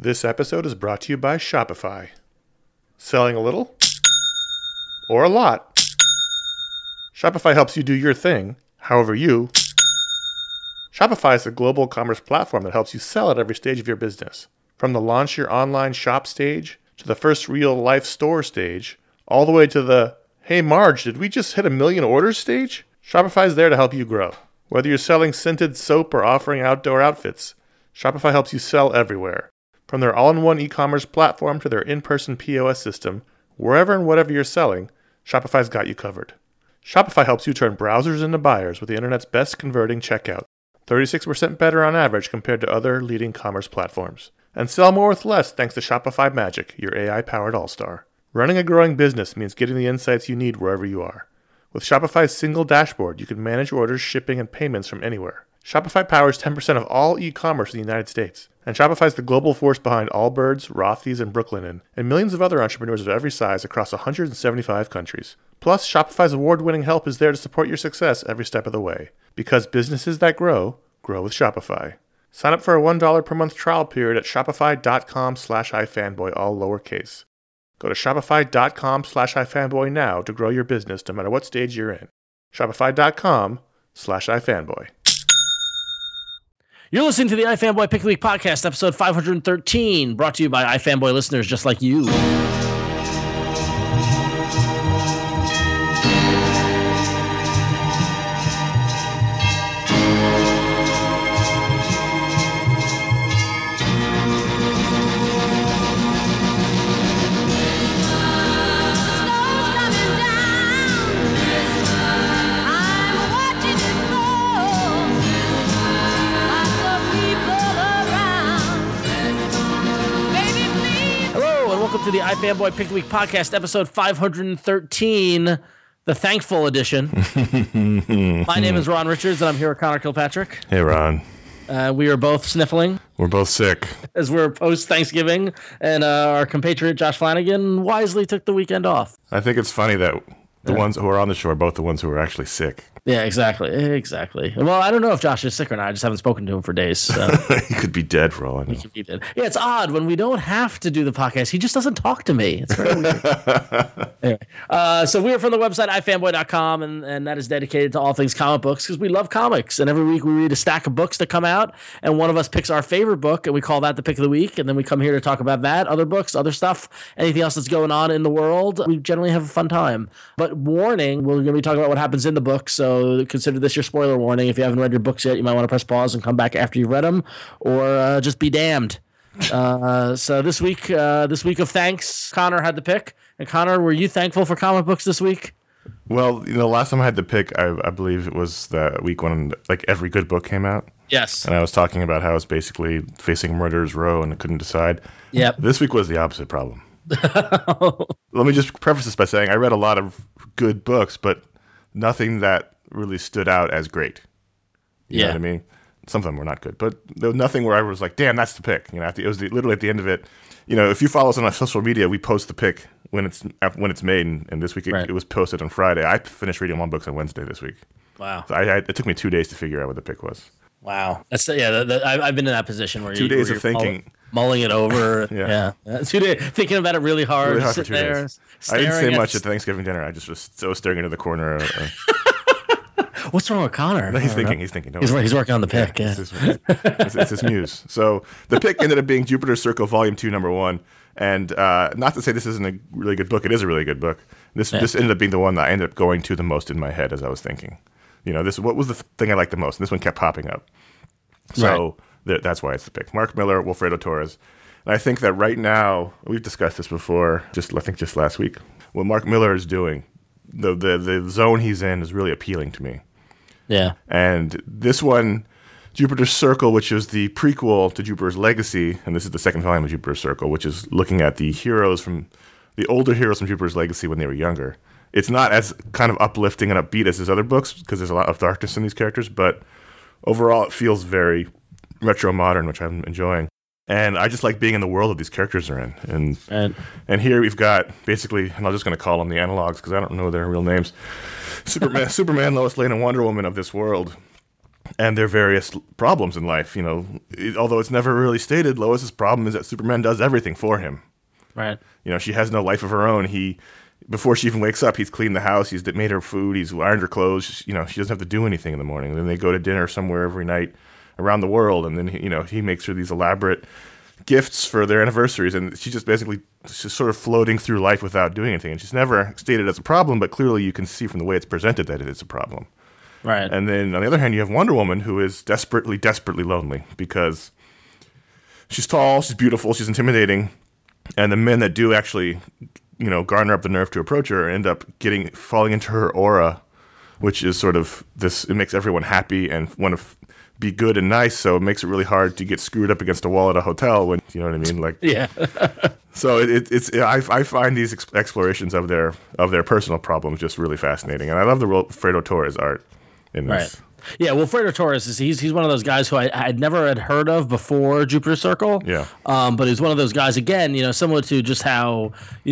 This episode is brought to you by Shopify. Selling a little? Or a lot? Shopify helps you do your thing, however you. Shopify is a global commerce platform that helps you sell at every stage of your business. From the launch your online shop stage, to the first real-life store stage, all the way to the, hey Marge, did we just hit 1 million orders stage? Shopify is there to help you grow. Whether you're selling scented soap or offering outdoor outfits, Shopify helps you sell everywhere. From their all-in-one e-commerce platform to their in-person POS system, wherever and whatever you're selling, Shopify's got you covered. Shopify helps you turn browsers into buyers with the internet's best converting checkout, 36% better on average compared to other leading commerce platforms. And sell more with less thanks to Shopify Magic, your AI-powered all-star. Running a growing business means getting the insights you need wherever you are. With Shopify's single dashboard, you can manage orders, shipping, and payments from anywhere. Shopify powers 10% of all e-commerce in the United States. And Shopify's the global force behind Allbirds, Rothy's, and Brooklinen, and millions of other entrepreneurs of every size across 175 countries. Plus, Shopify's award-winning help is there to support your success every step of the way. Because businesses that grow, grow with Shopify. Sign up for a $1 per month trial period at shopify.com/ifanboy, all lowercase. Go to shopify.com/ifanboy now to grow your business no matter what stage you're in. Shopify.com/ifanboy. You're listening to the iFanboy Pick of the Week podcast, episode 513, brought to you by iFanboy listeners just like you. To the iFanboy Pick of the Week podcast, episode 513, the thankful edition. My name is Ron Richards, and I'm here with Connor Kilpatrick. Hey, Ron. We are both sniffling. We're both sick. As we're post-Thanksgiving, and our compatriot Josh Flanagan wisely took the weekend off. I think it's funny that the ones who are on the show are both the ones who are actually sick. Yeah, exactly. Well, I don't know if Josh is sick or not. I just haven't spoken to him for days. So. He could be dead for all I know. He could be dead. Yeah, it's odd. When we don't have to do the podcast, he just doesn't talk to me. It's very weird. Anyway, so we are from the website ifanboy.com, and that is dedicated to all things comic books because we love comics. And every week we read a stack of books that come out, and one of us picks our favorite book, and we call that the pick of the week. And then we come here to talk about that, other books, other stuff, anything else that's going on in the world. We generally have a fun time. But warning, we're going to be talking about what happens in the book, so consider this your spoiler warning. If you haven't read your books yet, you might want to press pause and come back after you've read them, or just be damned. So this week of thanks, Connor had the pick. And Connor, were you thankful for comic books this week? Well, last time I had the pick, I believe it was the week when like every good book came out. Yes. And I was talking about how I was basically facing murderer's row and couldn't decide. Yep. This week was the opposite problem. Let me just preface this by saying I read a lot of good books, but nothing that really stood out as great. You know what I mean? Some of them were not good, but there was nothing where I was like, damn, that's the pick. It was literally at the end of it. If you follow us on our social media, we post the pick when it's made, and this week it was posted on Friday. I finished reading one book on Wednesday this week. Wow. So it took me 2 days to figure out what the pick was. Wow. That's I've been in that position where 2 days of thinking. Mulling it over. Yeah. 2 days thinking about it really hard. Really hard for 2 days. I didn't say much at Thanksgiving dinner. I just was so staring into the corner. What's wrong with Connor? No, he's thinking. He's working on the pick. Yeah. It's his muse. So the pick ended up being Jupiter's Circle, Volume 2, Number 1. And not to say this isn't a really good book. It is a really good book. This ended up being the one that I ended up going to the most in my head as I was thinking. What was the thing I liked the most? And this one kept popping up. So that's why it's the pick. Mark Millar, Wilfredo Torres. And I think that right now, we've discussed this before, just last week, what Mark Millar is doing, the zone he's in is really appealing to me. Yeah. And this one, Jupiter's Circle, which is the prequel to Jupiter's Legacy, and this is the second volume of Jupiter's Circle, which is looking at the older heroes from Jupiter's Legacy when they were younger. It's not as kind of uplifting and upbeat as his other books, because there's a lot of darkness in these characters, but overall it feels very retro-modern, which I'm enjoying. And I just like being in the world that these characters are in. And here we've got basically, and I'm just going to call them the analogs because I don't know their real names, Superman, Lois Lane, and Wonder Woman of this world. and their various problems in life. Although it's never really stated, Lois's problem is that Superman does everything for him. Right. She has no life of her own. Before she even wakes up, he's cleaned the house, he's made her food, he's ironed her clothes. She doesn't have to do anything in the morning. And then they go to dinner somewhere every night around the world, and then he makes her these elaborate gifts for their anniversaries, and she's just sort of floating through life without doing anything. And she's never stated as a problem, but clearly you can see from the way it's presented that it is a problem. Right. And then on the other hand, you have Wonder Woman, who is desperately, desperately lonely because she's tall, she's beautiful, she's intimidating, and the men that do actually, garner up the nerve to approach her end up falling into her aura, which is sort of this. It makes everyone happy and want to be good and nice, so it makes it really hard to get screwed up against a wall at a hotel. When you know what I mean, like yeah. So I find these explorations of their personal problems just really fascinating, and I love the Fredo Torres art in this. Right. Yeah, well, Fredo Torres he's one of those guys who I had never had heard of before Jupiter Circle. Yeah. But he's one of those guys again, similar to just how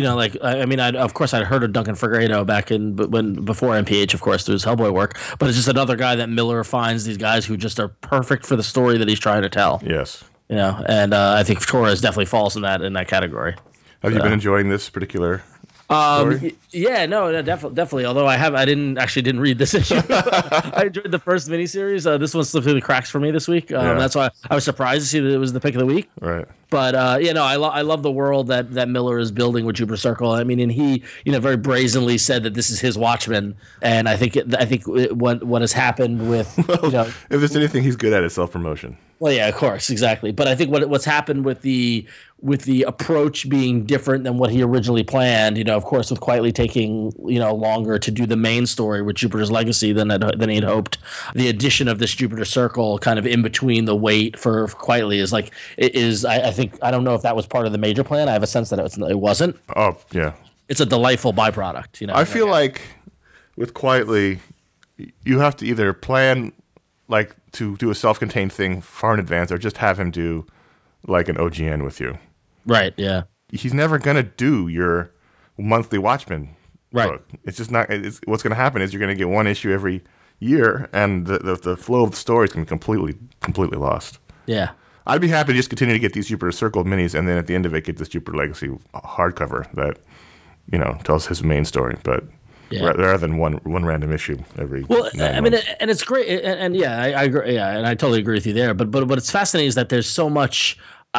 of course I'd heard of Duncan Fegredo before MPH, of course, through his Hellboy work. But it's just another guy that Miller finds these guys who just are perfect for the story that he's trying to tell. Yes. And I think Torres definitely falls in that category. Have you been enjoying this particular? Yeah, no, definitely. Although I didn't read this issue. I enjoyed the first miniseries. This one slipped through the cracks for me this week. That's why I was surprised to see that it was the pick of the week. Right. But I love the world that Miller is building with Jupiter Circle. I mean, and he very brazenly said that this is his Watchmen, and I think what has happened with if there's anything he's good at, it's self-promotion. Well, yeah, of course, exactly. But I think what's happened with the approach being different than what he originally planned, of course, with Quietly taking longer to do the main story with Jupiter's Legacy than he had hoped. The addition of this Jupiter Circle kind of in between the wait for Quietly is I think I don't know if that was part of the major plan. I have a sense that it wasn't. Oh yeah, it's a delightful byproduct. I feel like with Quietly, you have to either plan to do a self-contained thing far in advance, or just have him do like an OGN with you. Right. Yeah. He's never gonna do your monthly Watchmen book. It's just not. What's gonna happen is you're gonna get one issue every year, and the flow of the story is gonna be completely lost. Yeah. I'd be happy to just continue to get these Jupiter Circle minis, and then at the end of it, get this Jupiter Legacy hardcover that tells his main story, but. Yeah. Rather than one random issue every. Well, I mean, and it's great, and yeah, I agree. Yeah, and I totally agree with you there. But what's fascinating is that there's so much.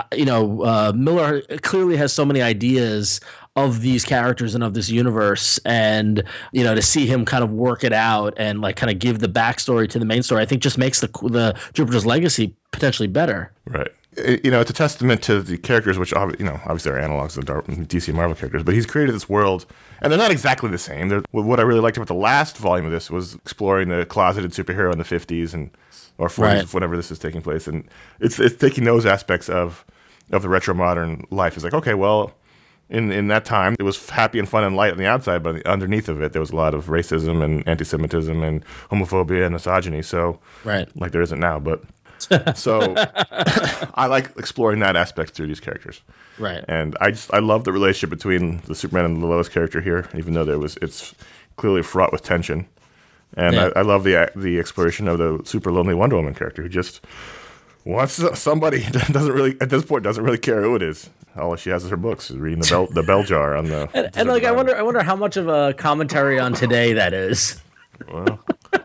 Miller clearly has so many ideas of these characters and of this universe, and to see him kind of work it out and kind of give the backstory to the main story, I think just makes the Jupiter's Legacy potentially better. Right. It's a testament to the characters, which obviously are analogs of the DC and Marvel characters, but he's created this world, and they're not exactly the same. What I really liked about the last volume of this was exploring the closeted superhero in the 50s or 40s, right. Whenever this is taking place, and it's taking those aspects of the retro modern life. It's like, okay, well, in that time, it was happy and fun and light on the outside, but underneath of it, there was a lot of racism and anti-Semitism and homophobia and misogyny. So, right, like there isn't now, but. So I like exploring that aspect through these characters, right? And I love the relationship between the Superman and the Lois character here, even though it's clearly fraught with tension. And yeah. I love the exploration of the super lonely Wonder Woman character who just wants somebody doesn't really care who it is. All she has is her books, reading the bell jar on the. and I wonder how much of a commentary on today that is. Well.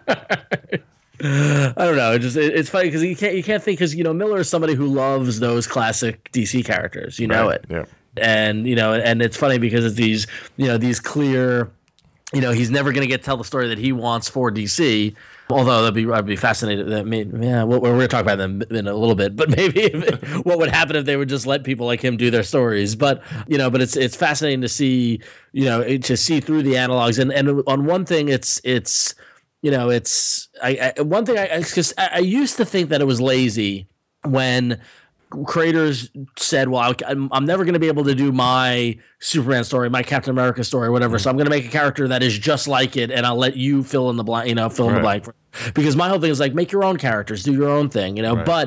I don't know. It's funny because you can't think because Miller is somebody who loves those classic DC characters. Right. It, yeah. And and it's funny because it's these clear, he's never going to get to tell the story that he wants for DC. Although I'd be fascinated. We're going to talk about them in a little bit, but maybe what would happen if they would just let people like him do their stories. But but it's fascinating to see to see through the analogs and on one thing it's. One thing because I used to think that it was lazy when creators said, well, I'm never going to be able to do my Superman story, my Captain America story, whatever. So I'm going to make a character that is just like it, and I'll let you fill in the blank, in the blank. Because my whole thing is make your own characters, do your own thing, Right. But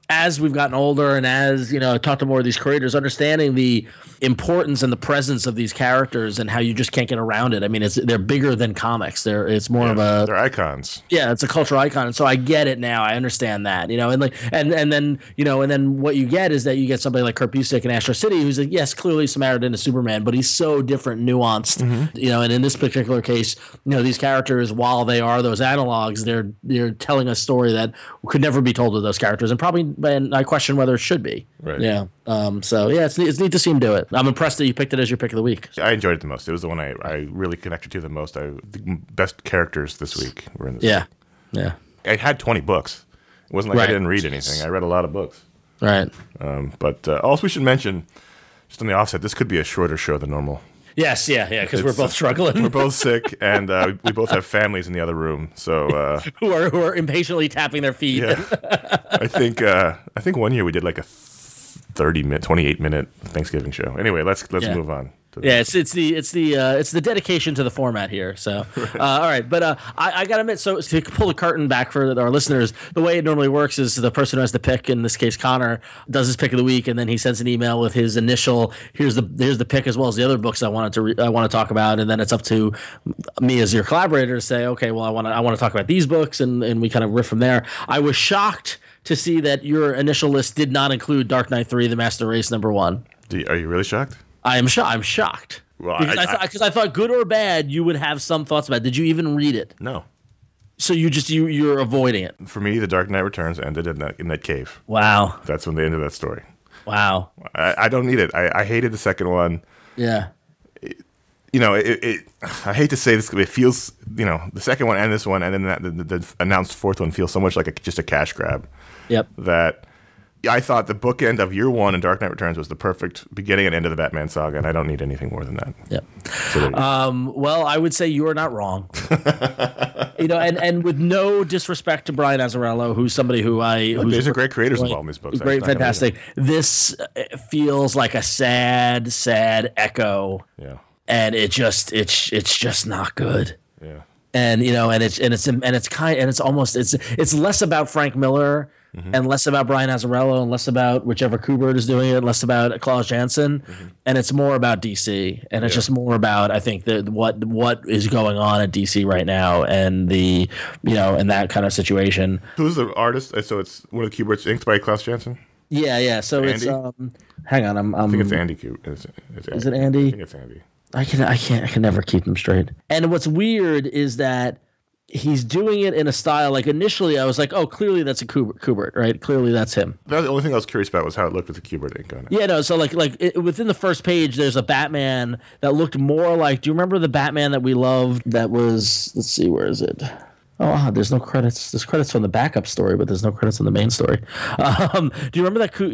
as we've gotten older and as, talk to more of these creators, understanding the importance and the presence of these characters and how you just can't get around it. I mean, they're bigger than comics. It's more of they're icons. Yeah, it's a cultural icon. And so I get it now. I understand that, and then what you get is that you get somebody like Kurt Busiek in Astro City, who's yes, clearly Samaritan is Superman, but he's so different, nuanced, and in this particular case, these characters, while they are those analogs, they're telling a story that could never be told with those characters, and probably, and I question whether it should be. Right. Yeah. So yeah, it's neat to see him do it. I'm impressed that you picked it as your pick of the week. I enjoyed it the most. It was the one I really connected to the most. The best characters this week were in this. Yeah. Week. Yeah. I had 20 books. It wasn't like I didn't read anything. I read a lot of books. Right. But also we should mention, just on the offset, this could be a shorter show than normal. Yes, yeah, because we're both struggling. We're both sick, and we both have families in the other room, so who are impatiently tapping their feet. Yeah. I think one year we did like a 28-minute Thanksgiving show. Anyway, let's move on. Yeah, it's the dedication to the format here. So, all right, but I gotta admit, so to pull the curtain back for our listeners, the way it normally works is the person who has the pick, in this case Connor, does his pick of the week, and then he sends an email with his initial here's the pick as well as the other books I want to talk about, and then it's up to me as your collaborator to say, okay, well I want to talk about these books, and we kind of riff from there. I was shocked to see that your initial list did not include Dark Knight 3: The Master Race #1. Are you really shocked? I'm shocked. Well, because I thought, good or bad, you would have some thoughts about it. Did you even read it? No. So you're avoiding it. For me, The Dark Knight Returns ended in that cave. Wow. That's when they ended that story. Wow. I don't need it. I hated the second one. Yeah. I hate to say this, it feels, the second one and this one, and then the announced fourth one feels so much like just a cash grab. Yep. That I thought the bookend of year one and Dark Knight Returns was the perfect beginning and end of the Batman saga, and I don't need anything more than that. Yep. So well, I would say you are not wrong. And with no disrespect to Brian Azzarello, who's somebody there's great creators involved in these books. Great, fantastic. This feels like a sad echo. Yeah. And it's just not good. Yeah. And it's less about Frank Miller and less about Brian Azzarello and less about whichever Kubert is doing it, less about Klaus Janson, and it's more about DC, and it's just more about, I think, what is going on at DC right now, and and that kind of situation. Who's the artist? So it's one of the Kuberts inked by Klaus Janson. Yeah. So Andy? It's hang on, I think it's Andy Kubert. Is it Andy? I think it's Andy. I can never keep them straight. And what's weird is that he's doing it in a style, like initially I was like, oh, clearly that's a Kubert, right? Clearly that's him. The only thing I was curious about was how it looked with the Kubert ink on it. Yeah, no, so within the first page, there's a Batman that looked more like, do you remember the Batman that we loved that was, let's see, where is it? Oh, there's no credits. There's credits from the backup story, but there's no credits on the main story. Do you remember that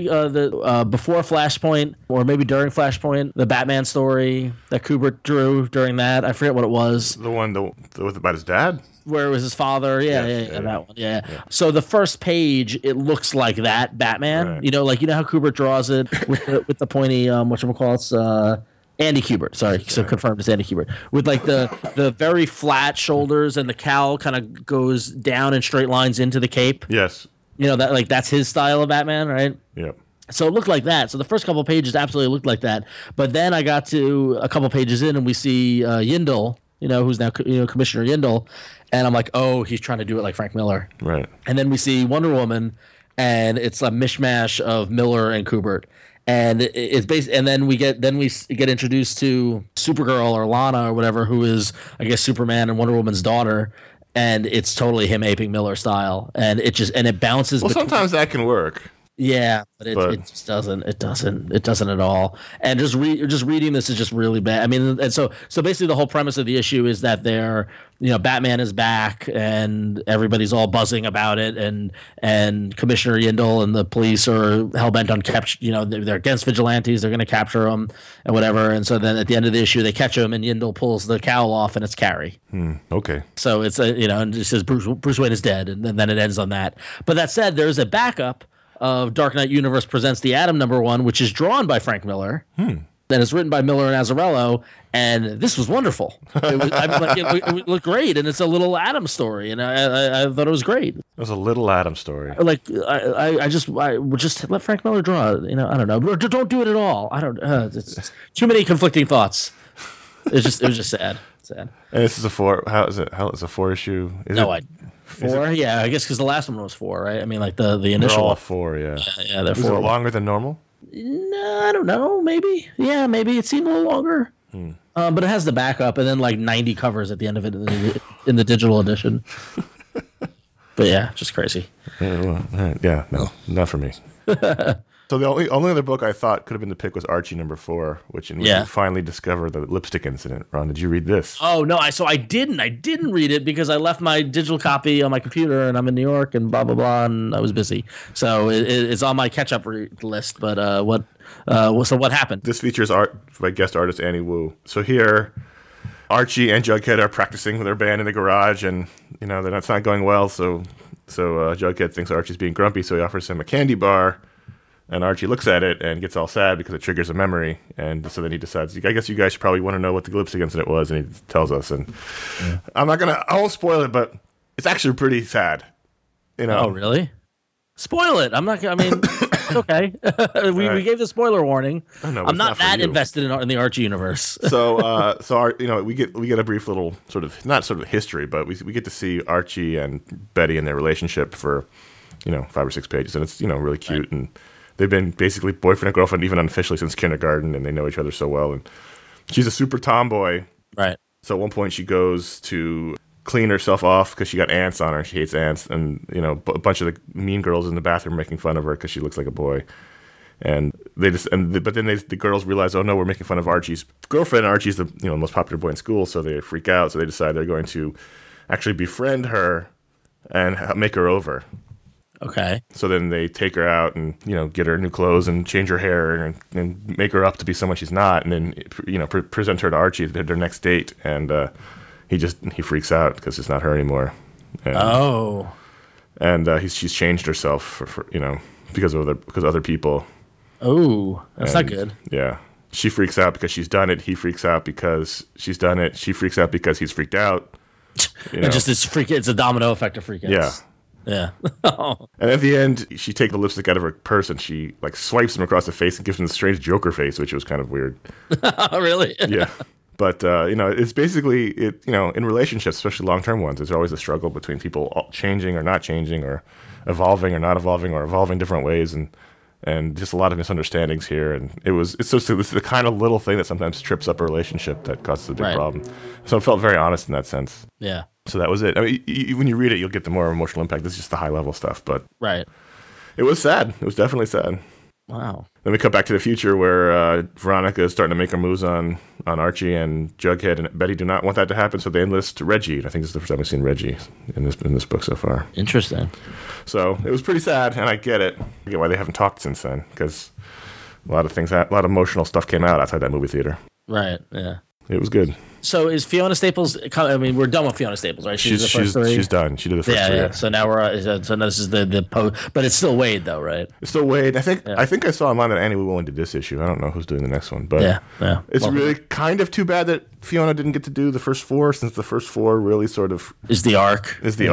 before Flashpoint, or maybe during Flashpoint, the Batman story that Kubert drew during that? I forget what it was. The one about his dad? Where it was his father. Yeah, that one. Yeah. So the first page, it looks like that Batman. Right. You know how Kubert draws it with the pointy, whatchamacallits, Andy Kubert, sorry. So confirmed it's Andy Kubert. With like the very flat shoulders, and the cowl kind of goes down in straight lines into the cape. Yes. That's his style of Batman, right? Yep. So it looked like that. So the first couple of pages absolutely looked like that. But then I got to a couple pages in, and we see Yindel, who's now Commissioner Yindel, and I'm like, oh, he's trying to do it like Frank Miller. Right. And then we see Wonder Woman, and it's a mishmash of Miller and Kubert. And it's based, and then we get introduced to Supergirl or Lana or whatever, who is, I guess, Superman and Wonder Woman's daughter, and it's totally him aping Miller style, and it bounces. Well, sometimes that can work. Yeah, but it just doesn't. It doesn't at all. And just reading this is just really bad. I mean, and so basically the whole premise of the issue is that Batman is back and everybody's all buzzing about it, and Commissioner Yindel and the police are hell bent on capture. They're against vigilantes. They're going to capture him and whatever. And so then at the end of the issue, they catch him, and Yindel pulls the cowl off, and it's Carrie. Okay. So it's and it says Bruce Wayne is dead, and then it ends on that. But that said, there's a backup of Dark Knight Universe Presents the Atom #1, which is drawn by Frank Miller. and it's written by Miller and Azzarello, and this was wonderful. It looked great, and it's a little Adam story, and I thought it was great. It was a little Adam story. Like I would just let Frank Miller draw it. I don't know, or don't do it at all. I don't. It's too many conflicting thoughts. It was just sad. Sad. And this is a 4. How is it? How is a 4 issue? Four? Yeah, I guess because the last one was 4, right? I mean, like the initial. They're all 4, yeah. Yeah, they're 4. Is it longer than normal? No, I don't know. Maybe. Yeah, maybe it seemed a little longer. But it has the backup and then like 90 covers at the end of it in the digital edition. But yeah, just crazy. Yeah, no, not for me. So the only other book I thought could have been the pick was Archie #4, which you finally discover the lipstick incident. Ron, did you read this? Oh no, I didn't read it because I left my digital copy on my computer and I'm in New York and blah blah blah and I was busy. So it's on my catch up list. But what happened? This features art by guest artist Annie Wu. So here, Archie and Jughead are practicing with their band in the garage, and that's not going well. So Jughead thinks Archie's being grumpy, so he offers him a candy bar. And Archie looks at it and gets all sad because it triggers a memory. And so then he decides, I guess you guys should probably want to know what the lipstick incident was. And he tells us. And I won't spoil it, but it's actually pretty sad. Oh, really? Spoil it. I'm not, it's okay. We gave the spoiler warning. I'm not that invested in the Archie universe. We get a brief little not history, but we get to see Archie and Betty and their relationship for, 5 or 6 pages. And it's, really cute. Right. And they've been basically boyfriend and girlfriend, even unofficially, since kindergarten, and they know each other so well. And she's a super tomboy. Right. So at one point she goes to clean herself off because she got ants on her. She hates ants. And, a bunch of the mean girls in the bathroom making fun of her because she looks like a boy. And the girls realize, oh no, we're making fun of Archie's girlfriend. Archie's the most popular boy in school, so they freak out. So they decide they're going to actually befriend her and make her over. Okay. So then they take her out and, get her new clothes and change her hair and make her up to be someone she's not. And then, present her to Archie at their next date. And he freaks out because it's not her anymore. And she's changed herself for because of other people. Oh, that's not good. Yeah. She freaks out because she's done it. He freaks out because she's done it. She freaks out because he's freaked out. It's a domino effect of freak outs. Yeah. Yeah. And at the end, she takes the lipstick out of her purse and she swipes him across the face and gives him the strange Joker face, which was kind of weird. Really? Yeah. But, it's basically, in relationships, especially long-term ones, there's always a struggle between people changing or not changing or evolving or not evolving or evolving different ways. And just a lot of misunderstandings here. And it's the kind of little thing that sometimes trips up a relationship that causes a big problem. So it felt very honest in that sense. Yeah. So that was it. I mean, when you read it, you'll get the more emotional impact. This is just the high-level stuff, but it was sad. It was definitely sad. Wow. Then we cut back to the future where Veronica is starting to make her moves on Archie, and Jughead and Betty do not want that to happen, so they enlist Reggie. And I think this is the first time I've seen Reggie in this book so far. Interesting. So it was pretty sad, and I get it. I get why they haven't talked since then, because a lot of emotional stuff came out outside that movie theater. Right, yeah. It was good. So is Fiona Staples? I mean, we're done with Fiona Staples, right? She's done. She did the first three. Yeah. So now this is the post, but it's still Wade though, right? It's still Wade. I think I saw online that Annie Wu did this issue. I don't know who's doing the next one, but it's really kind of too bad that Fiona didn't get to do the first 4, since the first 4 really sort of is the arc.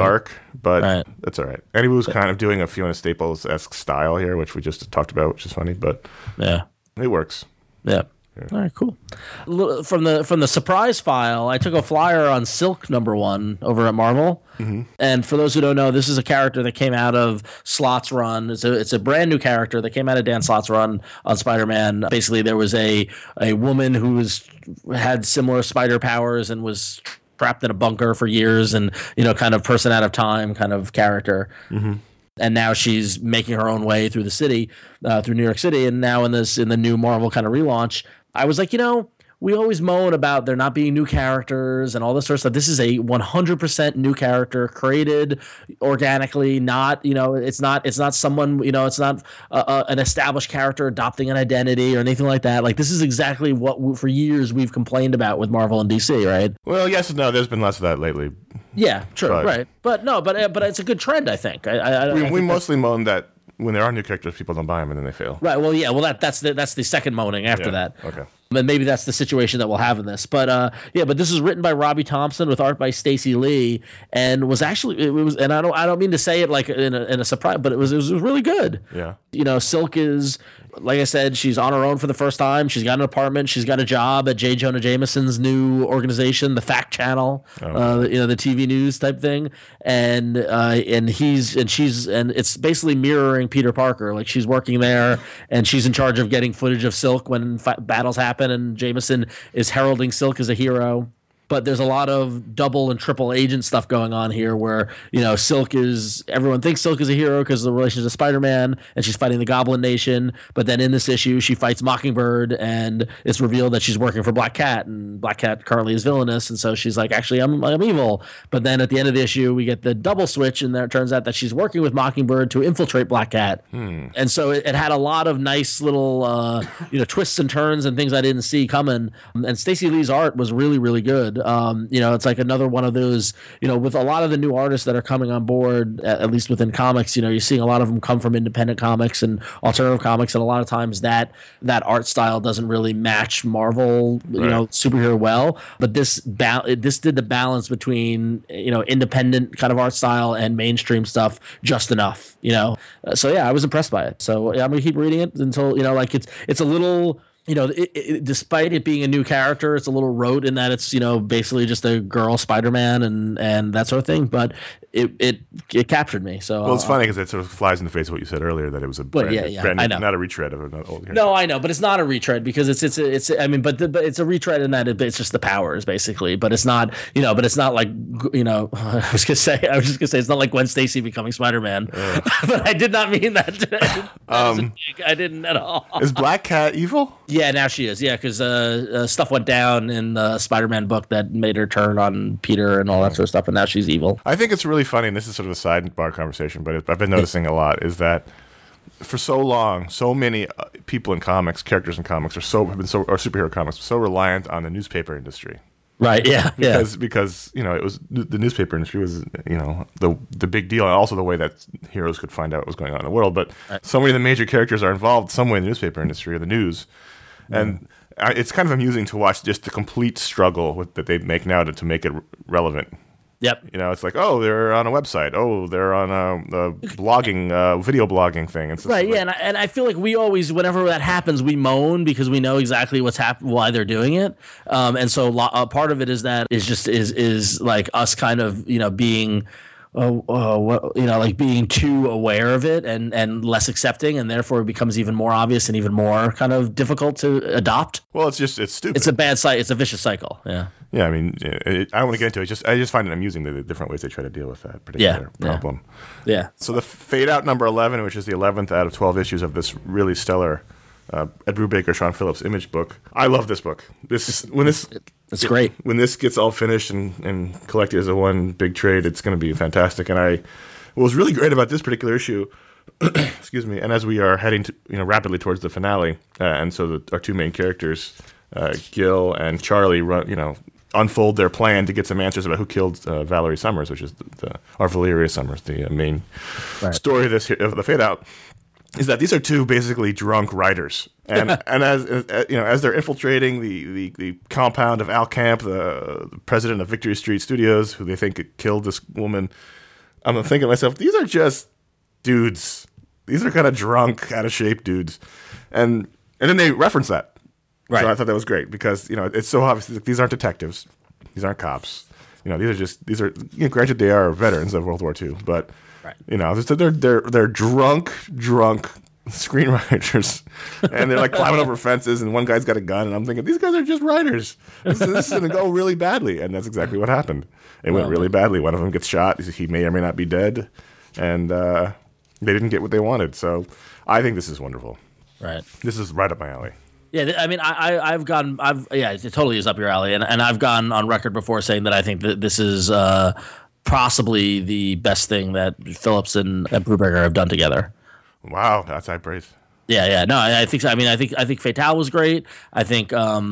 But that's all right. Annie Wu's kind of doing a Fiona Staples-esque style here, which we just talked about, which is funny, but it works. Yeah. All right, cool. From the surprise file, I took a flyer on Silk #1 over at Marvel. Mm-hmm. And for those who don't know, this is a character that came out of Slott's run. It's a brand new character that came out of Dan Slott's run on Spider-Man. Basically, there was a woman who had similar spider powers and was trapped in a bunker for years, and kind of person out of time kind of character. Mm-hmm. And now she's making her own way through the city, through New York City. And now in the new Marvel kind of relaunch, I was like, we always moan about there not being new characters and all this sort of stuff. This is a 100% new character created organically. Not, it's not someone, it's not an established character adopting an identity or anything like that. Like, this is exactly what for years we've complained about with Marvel and DC, right? Well, yes and no. There's been less of that lately. Yeah, true, right. But it's a good trend, I think. We mostly moan that when there are new characters, people don't buy them and then they fail. Right. Well, yeah. Well, that's the second moaning after that. Okay. And maybe that's the situation that we'll have in this. But but this is written by Robbie Thompson with art by Stacey Lee, and was actually it was. And I don't mean to say it like in a surprise, but it was really good. Yeah. Silk is, like I said, she's on her own for the first time. She's got an apartment. She's got a job at J. Jonah Jameson's new organization, the Fact Channel, the TV news type thing. And it's basically mirroring Peter Parker. Like, she's working there, and she's in charge of getting footage of Silk when battles happen. And Jameson is heralding Silk as a hero. But there's a lot of double and triple agent stuff going on here where, everyone thinks Silk is a hero because of the relation to Spider-Man, and she's fighting the Goblin Nation. But then in this issue, she fights Mockingbird, and it's revealed that she's working for Black Cat, and Black Cat currently is villainous. And so she's like, actually, I'm evil. But then at the end of the issue, we get the double switch, and there it turns out that she's working with Mockingbird to infiltrate Black Cat. And so it had a lot of nice little, twists and turns and things I didn't see coming. And Stacey Lee's art was really, really good. It's like another one of those, with a lot of the new artists that are coming on board, at least within comics, you're seeing a lot of them come from independent comics and alternative comics. And a lot of times that art style doesn't really match Marvel, superhero well. But this did the balance between, independent kind of art style and mainstream stuff just enough, So yeah, I was impressed by it. So yeah, I'm going to keep reading it until, it's a little... despite it being a new character, it's a little rote in that it's, basically just a girl Spider-Man and that sort of thing. But it captured me. So it's funny because it sort of flies in the face of what you said earlier, that it was a brand new, not a retread of an old character. No, I know, but it's not a retread because it's it's a retread in that it's just the powers basically. But it's not, but it's not like, I was just gonna say it's not like Gwen Stacy becoming Spider-Man. But I did not mean that. I didn't at all. Is Black Cat evil? Yeah, now she is. Yeah, because stuff went down in the Spider-Man book that made her turn on Peter and all that sort of stuff, and now she's evil. I think it's really funny, and this is sort of a sidebar conversation, but I've been noticing a lot, is that for so long, so many people in comics, characters in comics, or superhero comics, are so reliant on the newspaper industry. Right. Yeah. Because it was the newspaper industry was the big deal, and also the way that heroes could find out what was going on in the world. But so many of the major characters are involved some way in the newspaper industry or the news, and it's kind of amusing to watch just the complete struggle that they make now to make it relevant. Yep. It's like, oh, they're on a website. Oh, they're on a blogging, video blogging thing. It's right. Yeah, and I feel like we always, whenever that happens, we moan because we know exactly what's why they're doing it. And so part of it is that is like us kind of being. Like being too aware of it and less accepting, and therefore it becomes even more obvious and even more kind of difficult to adopt. Well, it's stupid. It's a bad cycle. It's a vicious cycle. Yeah. Yeah. I mean, I don't want to get into it. I just find it amusing the different ways they try to deal with that particular problem. Yeah. So the Fade Out number 11, which is the 11th out of 12 issues of this really stellar Ed Brubaker, Sean Phillips Image book. I love this book. It's great. When this gets all finished and collected as a one big trade, it's going to be fantastic. And what was really great about this particular issue, excuse me, and as we are heading to, rapidly towards the finale, and so our two main characters, Gil and Charlie, unfold their plan to get some answers about who killed Valerie Summers, which is Valeria Summers, the main story of the Fade Out. Is that these are two basically drunk writers, and as they're infiltrating the compound of Al Camp, the president of Victory Street Studios, who they think killed this woman, I'm thinking to myself, these are just dudes. These are kind of drunk, out of shape dudes, and then they reference that. Right. So I thought that was great because it's so obvious that these aren't detectives, these aren't cops. These are granted they are veterans of World War II, but. They're drunk screenwriters, and they're like climbing over fences, and one guy's got a gun, and I'm thinking these guys are just writers. This is going to go really badly, and that's exactly what happened. It went really badly. One of them gets shot. He may or may not be dead, and they didn't get what they wanted. So I think this is wonderful. Right. This is right up my alley. Yeah, I mean, it totally is up your alley, and I've gone on record before saying that I think that this is. Possibly the best thing that Phillips and Brubaker have done together. Wow, that's high praise. Yeah. No, I think so. I mean, I think Fatale was great. I think,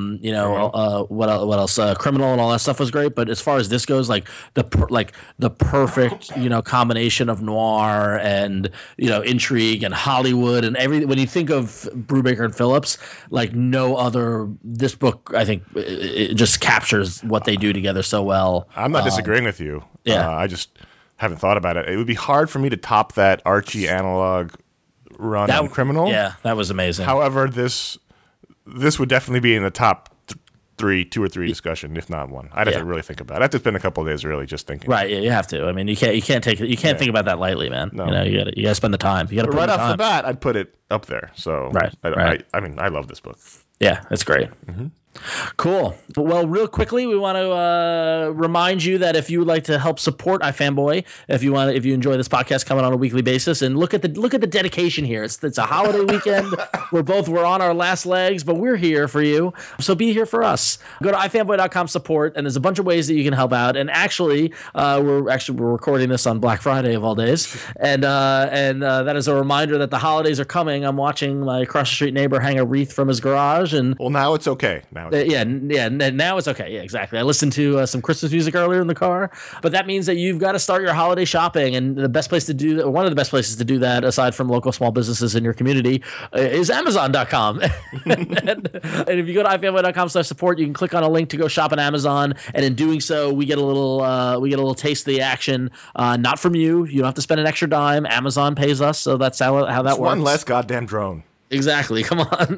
what else? Criminal and all that stuff was great. But as far as this goes, like the perfect, combination of noir and intrigue and Hollywood and everything. When you think of Brubaker and Phillips, like no other, this book I think it just captures what they do together so well. I'm not disagreeing with you. Yeah. I just haven't thought about it. It would be hard for me to top that Archie analog run on Criminal. Yeah, that was amazing. However, this would definitely be in the top two or three discussion, if not one. I'd have to really think about it. I have to spend a couple of days really just thinking. Right, yeah, you have to. I mean, you can't think about that lightly, man. No. You got to spend the time. You got to put right off time. the bat, I'd put it up there. So right. I mean, I love this book. Yeah, it's great. Mm-hmm. Cool. Well, real quickly, we want to remind you that if you would like to help support iFanboy, if you enjoy this podcast coming on a weekly basis, and look at the dedication here. It's a holiday weekend. We're on our last legs, but we're here for you. So be here for us. Go to ifanboy.com support, and there's a bunch of ways that you can help out. And actually, we're recording this on Black Friday of all days, and that is a reminder that the holidays are coming. I'm watching my across the street neighbor hang a wreath from his garage, and now it's okay. Now it's okay. Yeah, exactly. I listened to some Christmas music earlier in the car, but that means that you've got to start your holiday shopping, and the best place to do that, one of the best places to do that, aside from local small businesses in your community, is Amazon.com. and if you go to ifanboy.com/support, you can click on a link to go shop on Amazon, and in doing so, we get a little taste of the action. Not from you. You don't have to spend an extra dime. Amazon pays us, so that's how that works. One less goddamn drone. Exactly. Come on.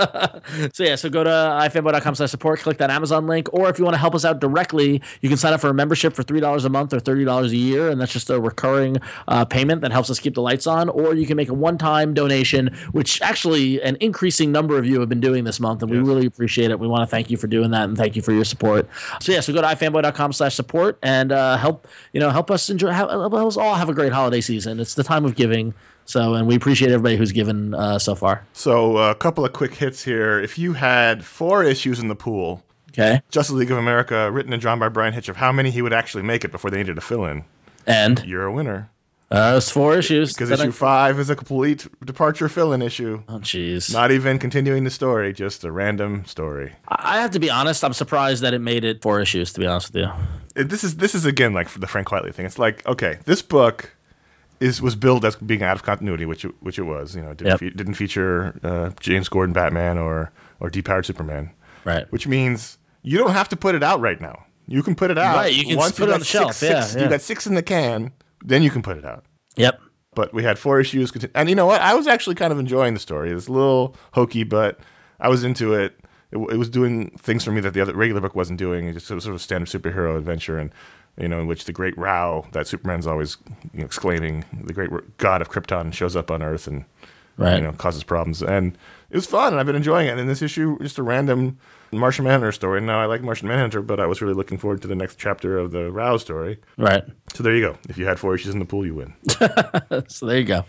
So go to ifanboy.com/support, click that Amazon link, or if you want to help us out directly, you can sign up for a membership for $3 a month or $30 a year, and that's just a recurring payment that helps us keep the lights on. Or you can make a one-time donation, which actually an increasing number of you have been doing this month, and we really appreciate it. We want to thank you for doing that, and thank you for your support. So go to ifanboy.com/support and help us help us all have a great holiday season. It's the time of giving. So, and we appreciate everybody who's given so far. So, a couple of quick hits here. If you had 4 issues in the pool, okay, Justice League of America, written and drawn by Brian Hitch, of how many he would actually make it before they needed a fill-in, and you're a winner. It's 4 issues. Because issue 5 is a complete departure fill-in issue. Oh, jeez. Not even continuing the story, just a random story. I have to be honest. I'm surprised that it made it 4 issues. To be honest with you, this is again like the Frank Quitely thing. It's like, okay, this book was billed as being out of continuity, which it was. Didn't feature James Gordon Batman or depowered Superman. Right. Which means you don't have to put it out right now. You can put it out. Right. You can once put it on the shelf. You got 6 in the can, then you can put it out. Yep. But we had 4 issues, and you know what? I was actually kind of enjoying the story. It's a little hokey, but I was into it. It was doing things for me that the other regular book wasn't doing. It was sort of a standard superhero adventure, and in which the great Rao that Superman's always exclaiming, the great god of Krypton, shows up on Earth and causes problems. And it was fun, and I've been enjoying it. And in this issue, just a random Martian Manhunter story. Now, I like Martian Manhunter, but I was really looking forward to the next chapter of the Rao story. Right. So there you go. If you had 4 issues in the pool, you win. So there you go.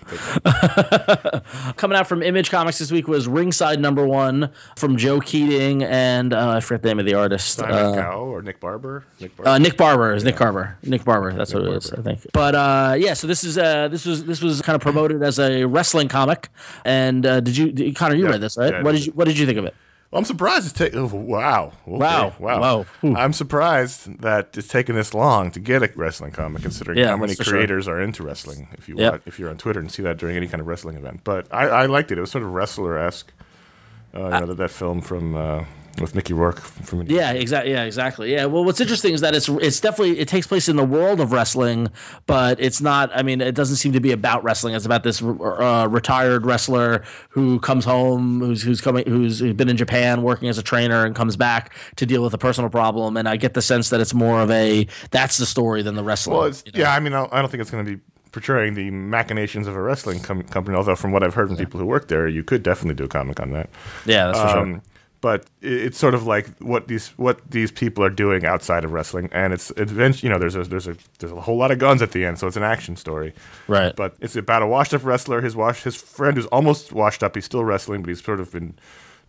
Coming out from Image Comics this week was Ringside #1 from Joe Keating and I forget the name of the artist. Simon Cowell or Nick Barber? Nick Barber is Nick Barber. Nick Barber. That's what it is, I think. But so this was kind of promoted as a wrestling comic. And Connor, you read this, right? Yeah, what did you think of it? Well, I'm surprised it's taken. Wow. Okay. Wow. I'm surprised that it's taken this long to get a wrestling comic, considering how many creators are into wrestling. If you're on Twitter and see that during any kind of wrestling event, but I liked it. It was sort of wrestler-esque. That film from with Mickey Rourke from exactly. Yeah. Well, what's interesting is that it's definitely, it takes place in the world of wrestling, but it's not. I mean, it doesn't seem to be about wrestling. It's about this retired wrestler who comes home, who's been in Japan working as a trainer and comes back to deal with a personal problem. And I get the sense that it's more of that's the story than the wrestling. Well, I mean, I don't think it's going to be portraying the machinations of a wrestling company. Although, from what I've heard from people who work there, you could definitely do a comic on that. Yeah, that's for sure. But it's sort of like what these people are doing outside of wrestling, and it's adventure. There's a whole lot of guns at the end, so it's an action story. Right. But it's about a washed-up wrestler. His friend who's almost washed up. He's still wrestling, but he's sort of been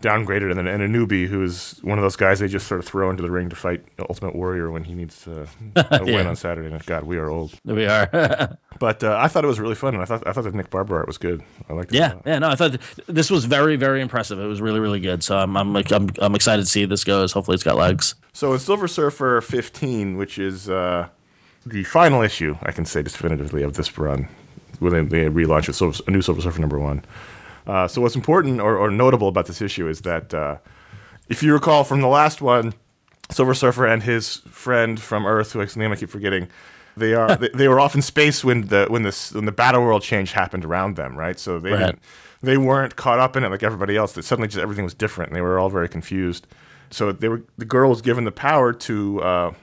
downgraded, and a newbie who's one of those guys they just sort of throw into the ring to fight Ultimate Warrior when he needs to win on Saturday. And God, we are old. We are. But I thought it was really fun, and I thought the Nick Barber art was good. I liked it. Yeah. No, I thought this was very, very impressive. It was really, really good. So I'm excited to see this goes. Hopefully, it's got legs. So in Silver Surfer 15, which is the final issue, I can say definitively of this run, when they relaunch a new Silver Surfer #1. So what's important or notable about this issue is that if you recall from the last one, Silver Surfer and his friend from Earth, whose name I keep forgetting, they were off in space when the Battle World change happened around them, right? So they weren't caught up in it like everybody else. That suddenly just everything was different, and they were all very confused. So the girl was given the power to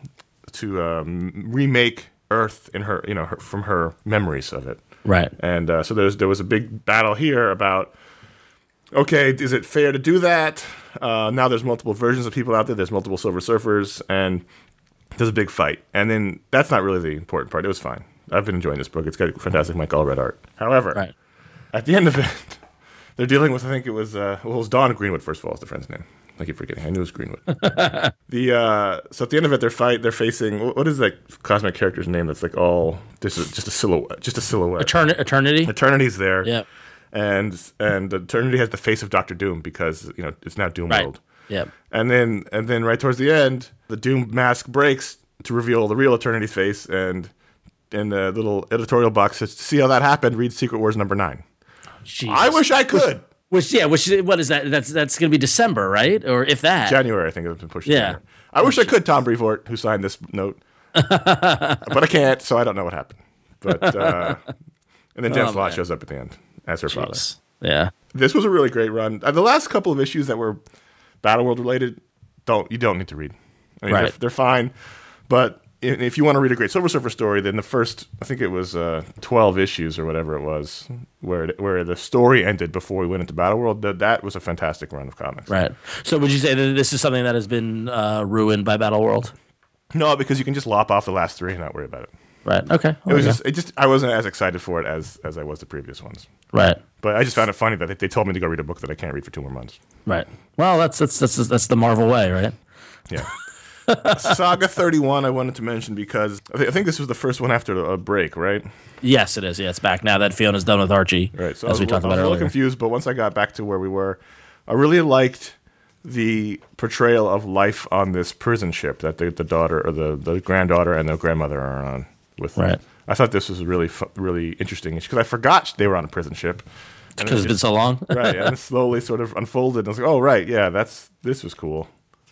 remake Earth in her from her memories of it. Right. And so there was a big battle here about, okay, is it fair to do that? Now there's multiple versions of people out there. There's multiple Silver Surfers, and there's a big fight. And then that's not really the important part. It was fine. I've been enjoying this book. It's got fantastic Mike Allred art. However, at the end of it, they're dealing with, I think it was Dawn Greenwood, first of all, is the friend's name. I keep forgetting. I knew it was Greenwood. So at the end of it, they're facing, what is that cosmic character's name that's like all just a silhouette. Eternity. Eternity's there. Yeah. And Eternity has the face of Doctor Doom because it's now Doom World. Yeah. And then right towards the end, the Doom mask breaks to reveal the real Eternity's face, and in the little editorial box says, to see how that happened, read Secret Wars #9. Jesus. I wish I could. What is that? That's going to be December, right? Or if that. January, I think it's been pushed. Yeah. January. I wish I could, Tom Brevoort, who signed this note. But I can't, so I don't know what happened. But and then Jen Slott shows up at the end as her father. Yeah. This was a really great run. The last couple of issues that were Battleworld related, you don't need to read. I mean, they're fine. But if you want to read a great Silver Surfer story, then the first, I think it was 12 issues or whatever it was, where the story ended before we went into Battleworld, that was a fantastic run of comics. Right. So would you say that this is something that has been ruined by Battleworld? No, because you can just lop off the last 3 and not worry about it. Right. Okay. It was I wasn't as excited for it as I was the previous ones. Right. But I just found it funny that they told me to go read a book that I can't read for 2 more months. Right. Well, that's the Marvel way, right? Yeah. Saga 31 I wanted to mention because I think this was the first one after a break, right? Yes, it is. Yeah, it's back now that Fiona's done with Archie. Right. So as we talked about I was a earlier. little confused, but once I got back to where we were, I really liked the portrayal of life on this prison ship that the daughter or the granddaughter and the grandmother are on with. Right. I thought this was really interesting because I forgot they were on a prison ship. Because it's been so long. Right, and it slowly sort of unfolded. And I was like, oh, right, yeah, this was cool.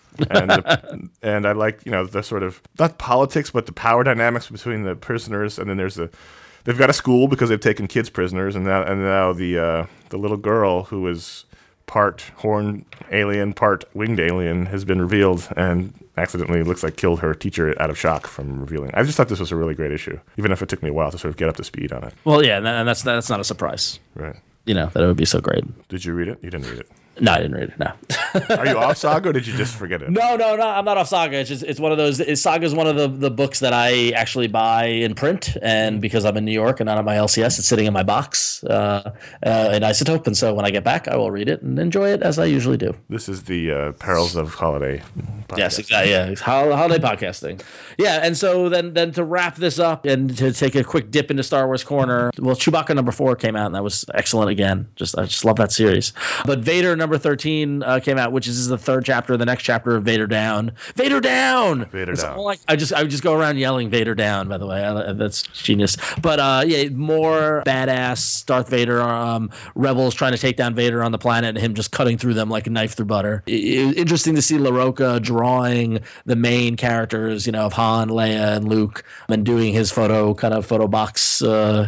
And I like, the sort of, not politics, but the power dynamics between the prisoners. And then they've got a school because they've taken kids prisoners. And now the little girl who is part horn alien, part winged alien has been revealed and accidentally looks like killed her teacher out of shock from revealing. I just thought this was a really great issue, even if it took me a while to sort of get up to speed on it. Well, yeah, and that's not a surprise. Right. That it would be so great. Did you read it? You didn't read it. No, I didn't read it. No. Are you off Saga, or did you just forget it? No. I'm not off Saga. It's one of those. Saga is one of the books that I actually buy in print, and because I'm in New York and not on my LCS, it's sitting in my box in Isotope. And so when I get back, I will read it and enjoy it as I usually do. This is the perils of holiday. Podcasting. Yes, exactly. Yeah, holiday podcasting. Yeah, and so then to wrap this up and to take a quick dip into Star Wars Corner. Well, Chewbacca #4 came out, and that was excellent again. I just love that series. But Vader #13 came out, which is the 3rd chapter, the next chapter of Vader Down. Vader Down. Vader Down. Like I would just go around yelling Vader Down. By the way, that's genius. But more badass Darth Vader. Rebels trying to take down Vader on the planet, and him just cutting through them like a knife through butter. Interesting to see LaRocca drawing the main characters, of Han, Leia, and Luke, and doing his photo box,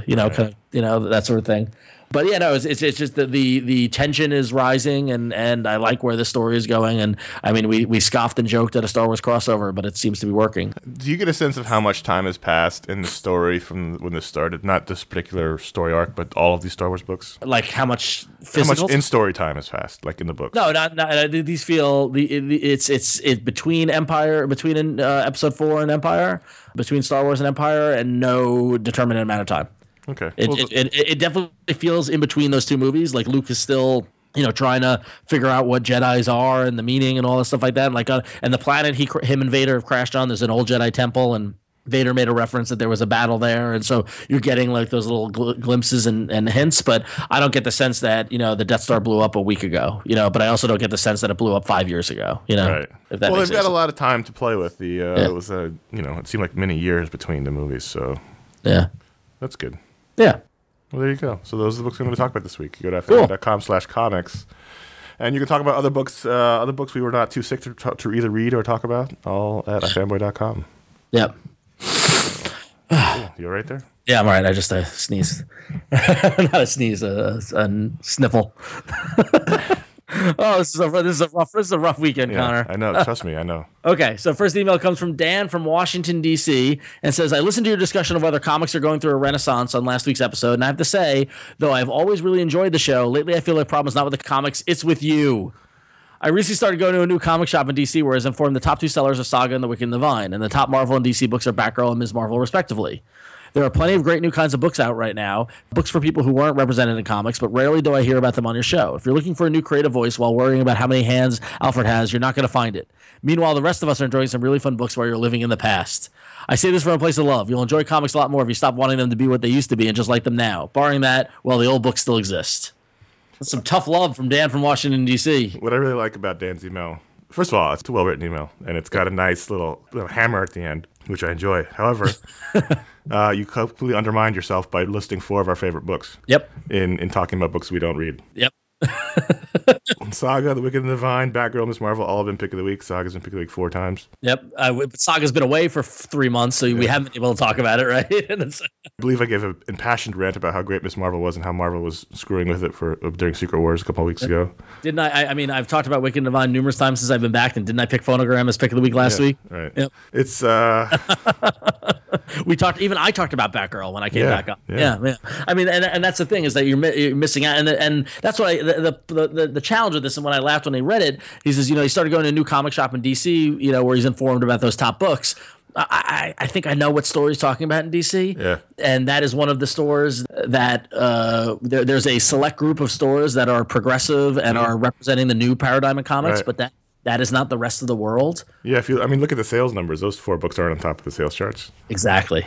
that sort of thing. But yeah, no, it's just that the tension is rising, and I like where the story is going. And I mean, we scoffed and joked at a Star Wars crossover, but it seems to be working. Do you get a sense of how much time has passed in the story from when this started? Not this particular story arc, but all of these Star Wars books. Like how much physical? How much in story time has passed, like in the books? No, not these feel it's between Empire, between Episode 4 and Empire, between Star Wars and Empire, and no determinate amount of time. Okay. It definitely feels in between those two movies. Like Luke is still trying to figure out what Jedis are and the meaning and all this stuff like that. Like, and the planet him and Vader have crashed on, there's an old Jedi temple, and Vader made a reference that there was a battle there, and so you're getting like those little glimpses and hints. But I don't get the sense that the Death Star blew up a week ago. But I also don't get the sense that it blew up 5 years ago. Right. If that well, makes they've got sense. a lot of time to play with. It was it seemed like many years between the movies, so Yeah. that's good. Yeah. Well, there you go. So those are the books we're going to talk about this week. You go to fnboy.com/comics. And you can talk about other books we were not too sick to either read or talk about, all at fanboy.com. Yep. You all right there? Yeah, I'm all right. I just sneezed. Not a sneeze, a sniffle. Oh, this is a rough weekend, Yeah, Connor. I know. Trust me, I know. Okay, so first email comes from Dan from Washington, D.C. and says, I listened to your discussion of whether comics are going through a renaissance on last week's episode, and I have to say, though I've always really enjoyed the show, lately I feel like the problem is not with the comics, it's with you. I recently started going to a new comic shop in DC where I was informed the top two sellers are Saga and The Wicked and the Vine, and the top Marvel and DC books are Batgirl and Ms. Marvel, respectively. There are plenty of great new kinds of books out right now, books for people who weren't represented in comics, but rarely do I hear about them on your show. If you're looking for a new creative voice while worrying about how many hands Alfred has, you're not going to find it. Meanwhile, the rest of us are enjoying some really fun books while you're living in the past. I say this from a place of love. You'll enjoy comics a lot more if you stop wanting them to be what they used to be and just like them now. Barring that, well, the old books still exist. That's some tough love from Dan from Washington, D.C. What I really like about Dan's email, first of all, it's a well-written email, and it's got a nice little hammer at the end, which I enjoy. However, you completely undermined yourself by listing 4 of our favorite books. Yep. In talking about books we don't read. Yep. Saga, The Wicked and the Vine, Batgirl, Ms. Marvel, all have been pick of the week. Saga's been pick of the week 4 times. Yep. Saga's been away for 3 months, so we haven't been able to talk about it, right? I believe I gave an impassioned rant about how great Ms. Marvel was and how Marvel was screwing with it during Secret Wars a couple of weeks ago. Didn't I? I mean, I've talked about Wicked and the Vine numerous times since I've been back, and didn't I pick Phonogram as pick of the week last week? Right. Yep. It's I talked about Batgirl when I came back up. Yeah. I mean, and that's the thing, is that you're missing out, and that's what the challenge of this. And when I laughed when they read it, he says, he started going to a new comic shop in DC, where he's informed about those top books. I think I know what store he's talking about in DC. Yeah. And that is one of the stores that there's a select group of stores that are progressive and are representing the new paradigm in comics, right. but that is not the rest of the world. Yeah, look at the sales numbers. Those 4 books aren't on top of the sales charts. Exactly.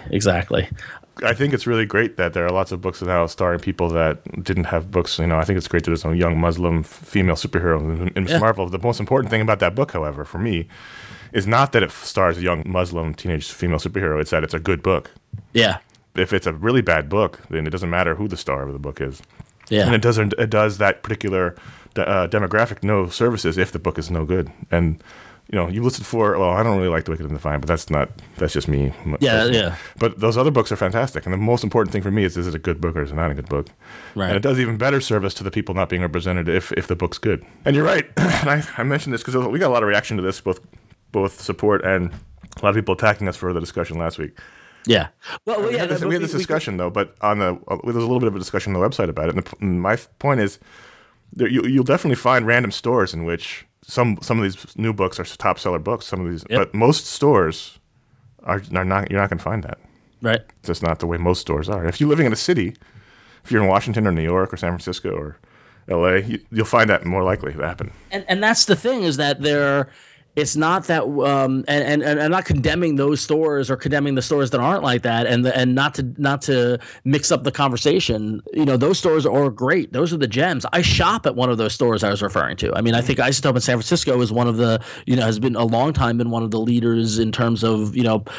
I think it's really great that there are lots of books now starring people that didn't have books. I think it's great that there's a young Muslim female superhero in Ms. Marvel. The most important thing about that book, however, for me, is not that it stars a young Muslim teenage female superhero. It's that it's a good book. Yeah. If it's a really bad book, then it doesn't matter who the star of the book is. Yeah. And it does that particular demographic no services if the book is no good. And you listed 4. Well, I don't really like The Wicked and the Vine, but that's just me. Yeah. But those other books are fantastic. And the most important thing for me is it a good book or is it not a good book? Right. And it does even better service to the people not being represented if the book's good. And you're right. And I mentioned this because we got a lot of reaction to this, both support and a lot of people attacking us for the discussion last week. Yeah. Well, we had this discussion, though, but there's a little bit of a discussion on the website about it. And my point is, you'll definitely find random stores in which some of these new books are top seller books. Some of these, but most stores are not. You're not going to find that. Right. It's just not the way most stores are. If you're living in a city, if you're in Washington or New York or San Francisco or L.A., you'll find that more likely to happen. And that's the thing, is that it's not that, and I'm not condemning those stores or condemning the stores that aren't like that, and not to mix up the conversation. Those stores are great; those are the gems. I shop at one of those stores I was referring to. I mean, I think Isotope in San Francisco is one of the, has been a long time been one of the leaders in terms of,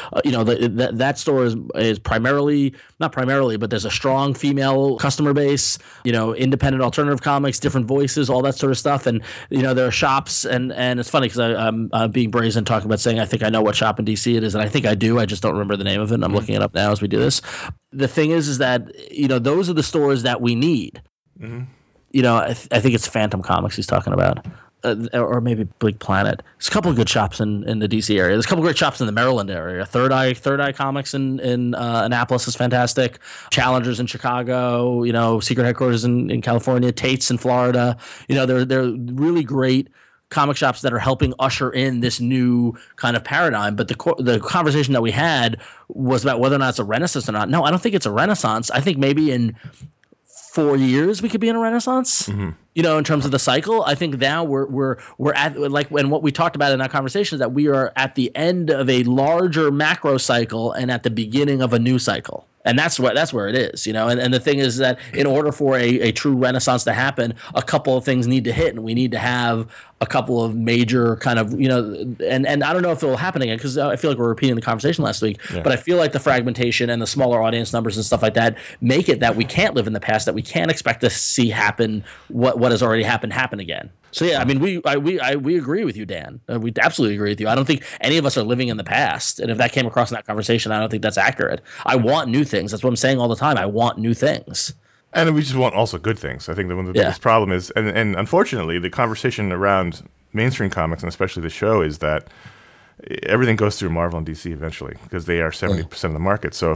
that store is primarily, not primarily, but there's a strong female customer base. Independent alternative comics, different voices, all that sort of stuff, and there are shops, and it's funny because I'm being brazen talking about saying I think I know what shop in DC it is, and I think I do. I just don't remember the name of it, and I'm looking it up now as we do this. The thing is that those are the stores that we need. Mm-hmm. I think it's Phantom Comics he's talking about, or maybe Big Planet. There's a couple of good shops in the DC area. There's a couple of great shops in the Maryland area. Third Eye Comics in Annapolis is fantastic. Challengers in Chicago. Secret Headquarters in California. Tate's in Florida. They're really great comic shops that are helping usher in this new kind of paradigm. But the conversation that we had was about whether or not it's a renaissance or not. No, I don't think it's a renaissance. I think maybe in 4 years we could be in a renaissance. You know, in terms of the cycle. I think now we're at, like, and what we talked about in that conversation is that we are at the end of a larger macro cycle and at the beginning of a new cycle. And that's where it is, you know. And the thing is that in order for a true renaissance to happen, a couple of things need to hit, and we need to have a couple of major kind of, you know, and I don't know if it will happen again, because I feel like we're repeating the conversation last week, but I feel like the fragmentation and the smaller audience numbers and stuff like that make it that we can't live in the past, that we can't expect to see happen what has already happened happen again. So yeah, I mean, we agree with you, Dan. We absolutely agree with you. I don't think any of us are living in the past, and if that came across in that conversation, I don't think that's accurate. I want new things. That's what I'm saying all the time. I want new things. And we just want also good things. I think that one of the biggest problem is, and unfortunately, the conversation around mainstream comics, and especially the show, is that everything goes through Marvel and DC eventually, because they are 70% of the market. So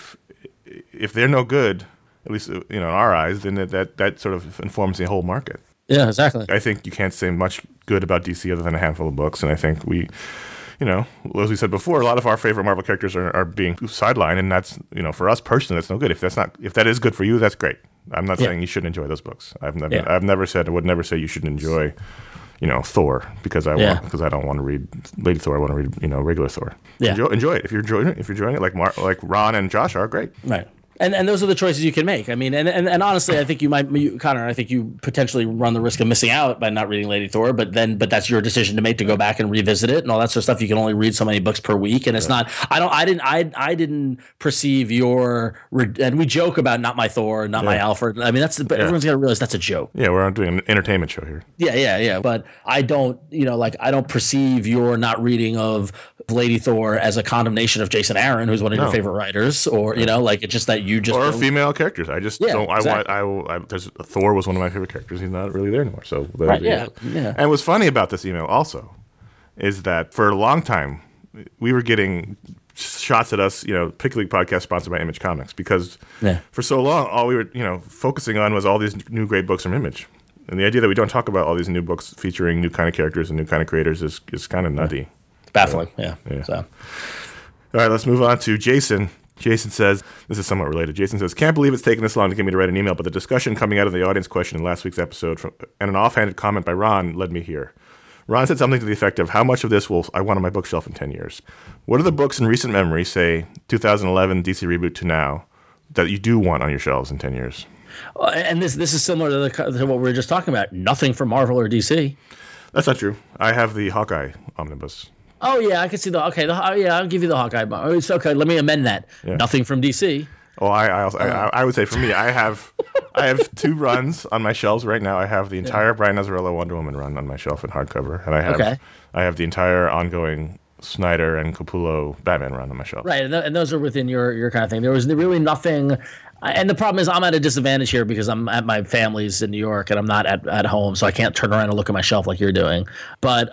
if they're no good, at least, you know, in our eyes, then that sort of informs the whole market. Yeah, exactly. I think you can't say much good about DC other than a handful of books, and I think we, you know, as we said before, a lot of our favorite Marvel characters are being sidelined, and that's, you know, for us personally, that's no good. If that is good for you, that's great. I'm not saying you shouldn't enjoy those books. I've never said, I would never say you shouldn't enjoy, you know, Thor, because I don't want to read Lady Thor. I want to read, you know, regular Thor. Yeah. Enjoy it. If you're enjoying it, like Ron and Josh are, great. Right. And those are the choices you can make. I mean, and honestly, I think Connor, I think you potentially run the risk of missing out by not reading Lady Thor, but that's your decision to make, to go back and revisit it and all that sort of stuff. You can only read so many books per week, and it's not. I didn't perceive your, and we joke about not my Thor, not my Alfred. I mean, but everyone's got to realize that's a joke. Yeah, we're doing an entertainment show here. Yeah. But I don't, you know, like, I don't perceive your not reading of Lady Thor as a condemnation of Jason Aaron, who's one of your favorite writers, or, you know, like, it's just that you just, or female characters. I just don't. Exactly. Thor was one of my favorite characters. He's not really there anymore. So And what's funny about this email also is that for a long time we were getting shots at us, you know, Pick League podcast sponsored by Image Comics, because for so long all we were, you know, focusing on was all these new great books from Image, and the idea that we don't talk about all these new books featuring new kind of characters and new kind of creators is kind of nutty. Baffling. So, all right, let's move on to Jason. Jason says, this is somewhat related. Jason says, can't believe it's taken this long to get me to write an email, but the discussion coming out of the audience question in last week's episode and an offhanded comment by Ron led me here. Ron said something to the effect of, how much of this will I want on my bookshelf in 10 years? What are the books in recent memory, say 2011 DC reboot to now, that you do want on your shelves in 10 years? And this is similar to what we were just talking about. Nothing from Marvel or DC. That's not true. I have the Hawkeye omnibus. Oh yeah, I can see I'll give you the Hawkeye. It's okay. Let me amend that. Yeah. Nothing from DC. Well, I would say for me, I have 2 runs on my shelves right now. I have the entire Brian Azzarello Wonder Woman run on my shelf in hardcover, and I have the entire ongoing Snyder and Capullo Batman run on my shelf. Right, and those are within your kind of thing. There was really nothing. And the problem is I'm at a disadvantage here because I'm at my family's in New York and I'm not at home, so I can't turn around and look at my shelf like you're doing. But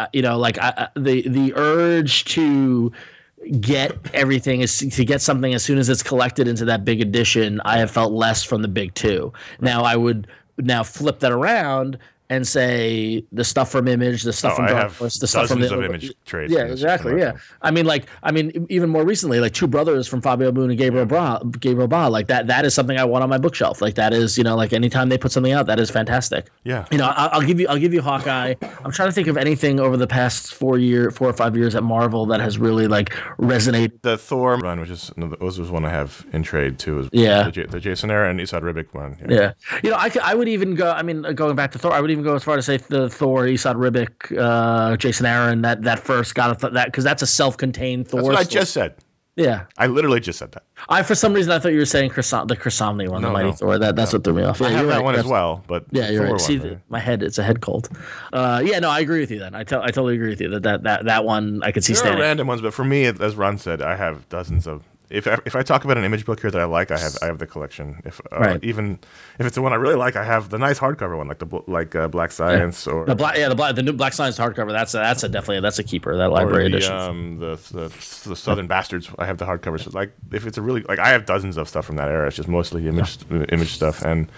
the urge to get everything is to get something as soon as it's collected into that big edition. I have felt less from the big 2. Now I would flip that around and say the stuff from Image, the stuff from Dark Horse, the stuff from the Image trades. Yeah, exactly. Yeah, I mean, even more recently, like Two Brothers from Fabio Moon and Gabriel Ba, like that is something I want on my bookshelf. Like that is, you know, like anytime they put something out, that is fantastic. Yeah, you know, I'll give you Hawkeye. I'm trying to think of anything over the past 4 or 5 years at Marvel that has really like resonated. The Thor run, which is one I have in trade too. The Jason Aaron and Esad Ribic one. Yeah, you know, I would even go. I mean, going back to Thor, I would even go as far to say the Thor, Esad Ribic, Jason Aaron, that first got that, because that's a self-contained Thor. That's what I just said. Yeah, I literally just said that. For some reason I thought you were saying the Chrysamni one, the Mighty Thor. That's what threw me off. I have that one as well, but yeah, you're right. See, my head, it's a head cold. I agree with you. Then I totally agree with you that one I could see. There are random ones, but for me, as Ron said, I have dozens of. If I talk about an Image book here that I like, I have the collection. Even if it's the one I really like, I have the nice hardcover one, like Black Science or the new Black Science hardcover. That's a keeper. That library edition. The Southern Bastards. I have the hardcovers. So like if it's a really I have dozens of stuff from that era. It's just mostly Image stuff, and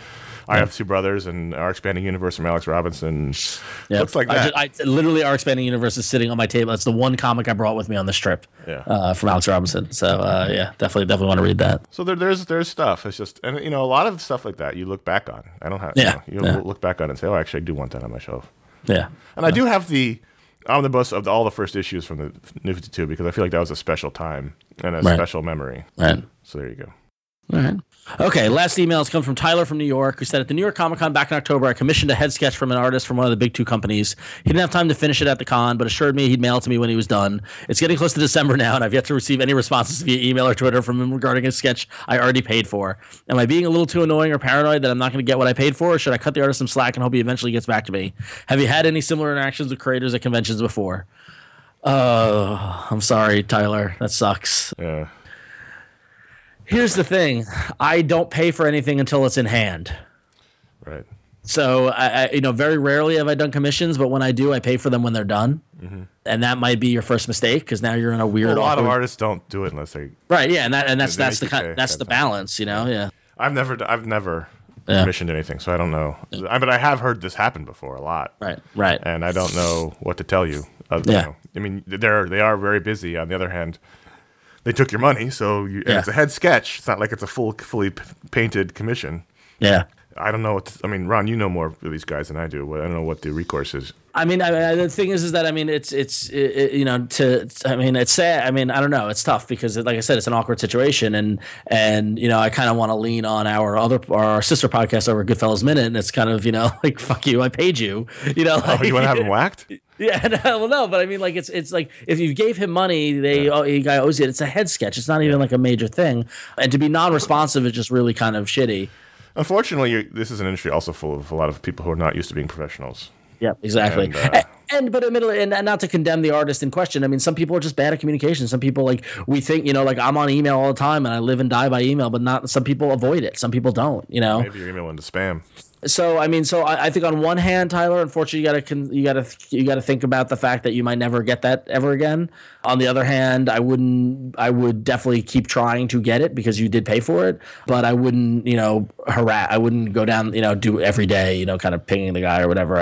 I Have Two Brothers and Our Expanding Universe from Alex Robinson. Yeah. Looks like that. I literally, Our Expanding Universe is sitting on my table. That's the one comic I brought with me on this trip. From Alex Robinson. So yeah, definitely want to read that. So there's stuff. It's just, and a lot of stuff like that you look back on. I don't have. You look back on it and say, oh, actually, I do want that on my shelf. Yeah. And I do have the omnibus of all the first issues from the New 52 because I feel like that was a special time and a special memory. Right. So there you go. All right. Okay, last email has come from Tyler from New York, who said, at the New York Comic Con back in October, I commissioned a head sketch from an artist from one of the big two companies. He didn't have time to finish it at the con, but assured me he'd mail it to me when he was done. It's getting close to December now, and I've yet to receive any responses via email or Twitter from him regarding a sketch I already paid for. Am I being a little too annoying or paranoid that I'm not going to get what I paid for, or should I cut the artist some slack and hope he eventually gets back to me? Have you had any similar interactions with creators at conventions before? I'm sorry, Tyler. That sucks. Yeah. Here's the thing. I don't pay for anything until it's in hand. Right. So, I very rarely have I done commissions, but when I do, I pay for them when they're done. Mm-hmm. And that might be your first mistake because now you're in a weird. A lot of artists don't do it unless they. Right. Yeah. And that's the balance, Yeah. I've never commissioned anything, so I don't know. But I have heard this happen before a lot. Right. And I don't know what to tell you. They are very busy. On the other hand, they took your money, so it's a head sketch. It's not like it's a fully painted commission. Yeah. I don't know. Ron, you know more of these guys than I do. I don't know what the recourse is. The thing is that it's sad. I don't know. It's tough because, like I said, it's an awkward situation, and I kind of want to lean on our sister podcast over Goodfellas Minute, and it's kind of like fuck you, I paid you. You want to have him whacked? Yeah, no, but it's like if you gave him money, the guy owes you. It's a head sketch. It's not even like a major thing, and to be non-responsive is just really kind of shitty. Unfortunately, this is an industry also full of a lot of people who are not used to being professionals. Yeah, exactly. But admittedly, and not to condemn the artist in question. Some people are just bad at communication. Some people we think, I'm on email all the time and I live and die by email, but some people avoid it. Some people don't, Maybe you're emailing to spam. So I think on one hand, Tyler, unfortunately, you gotta think about the fact that you might never get that ever again. On the other hand, I would definitely keep trying to get it because you did pay for it, but I wouldn't, harass. I wouldn't go down, do every day, kind of pinging the guy or whatever.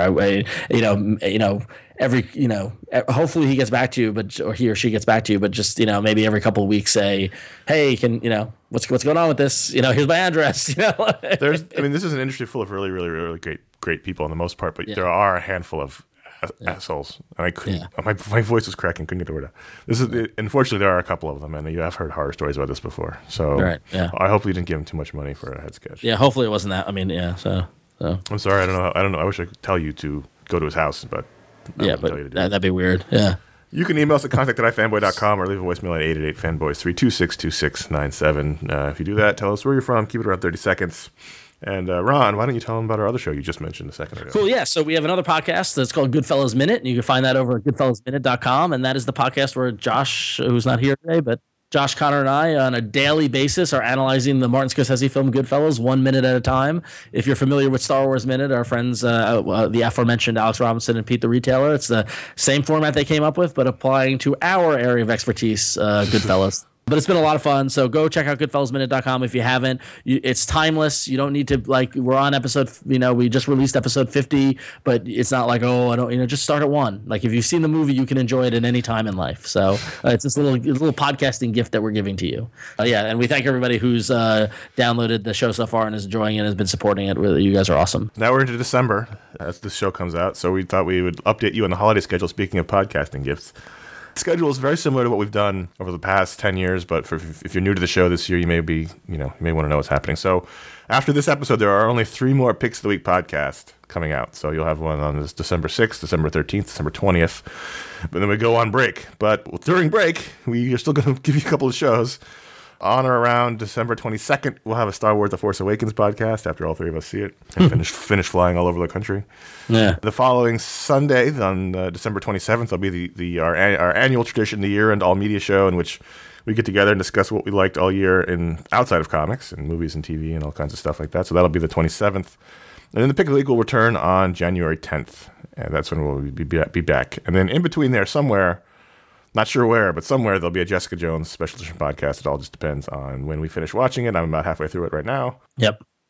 Hopefully he gets back to you, or he or she gets back to you, but just, maybe every couple of weeks say, hey, what's going on with this? Here's my address. This is an industry full of really, really, really great people on the most part, but there are a handful of assholes. And I couldn't. My voice was cracking. Couldn't get the word out. Unfortunately, there are a couple of them, and you have heard horror stories about this before. So I hope you didn't give him too much money for a head sketch. Yeah, hopefully it wasn't that. So I'm sorry. I don't know. I wish I could tell you to go to his house, but that'd be weird. Yeah. You can email us at contact@ifanboy.com or leave a voicemail at 888-fanboys-326-2697. If you do that, tell us where you're from. Keep it around 30 seconds. And Ron, why don't you tell them about our other show you just mentioned a second ago? Cool, yeah. So we have another podcast that's called Goodfellas Minute, and you can find that over at goodfellasminute.com. And that is the podcast where Josh, who's not here today, but Josh, Connor, and I, on a daily basis, are analyzing the Martin Scorsese film Goodfellas 1 minute at a time. If you're familiar with Star Wars Minute, our friends, the aforementioned Alex Robinson and Pete the Retailer, it's the same format they came up with, but applying to our area of expertise, Goodfellas. But it's been a lot of fun. So go check out goodfellasminute.com if you haven't. It's timeless. You don't need to, we're on episode, we just released episode 50, but it's not like, I don't, just start at 1. Like if you've seen the movie, you can enjoy it at any time in life. So it's this little podcasting gift that we're giving to you. And we thank everybody who's downloaded the show so far and is enjoying it and has been supporting it. Really, you guys are awesome. Now we're into December as this show comes out. So we thought we would update you on the holiday schedule. Speaking of podcasting gifts. Schedule is very similar to what we've done over the past 10 years, but if you're new to the show this year, you may want to know what's happening. So after this episode, there are only 3 more Picks of the Week podcasts coming out. So you'll have one on this December 6th, December 13th, December 20th, but then we go on break. But during break, we are still going to give you a couple of shows. On or around December 22nd, we'll have a Star Wars The Force Awakens podcast after all 3 of us see it and finish flying all over the country. Yeah. The following Sunday, on December 27th, will be our annual tradition, the year-end all-media show, in which we get together and discuss what we liked all year outside of comics and movies and TV and all kinds of stuff like that. So that'll be the 27th. And then the Pick of the Week will return on January 10th. And that's when we'll be back. And then in between there somewhere, not sure where, but somewhere there'll be a Jessica Jones special edition podcast. It all just depends on when we finish watching it. I'm about halfway through it right now. Yep.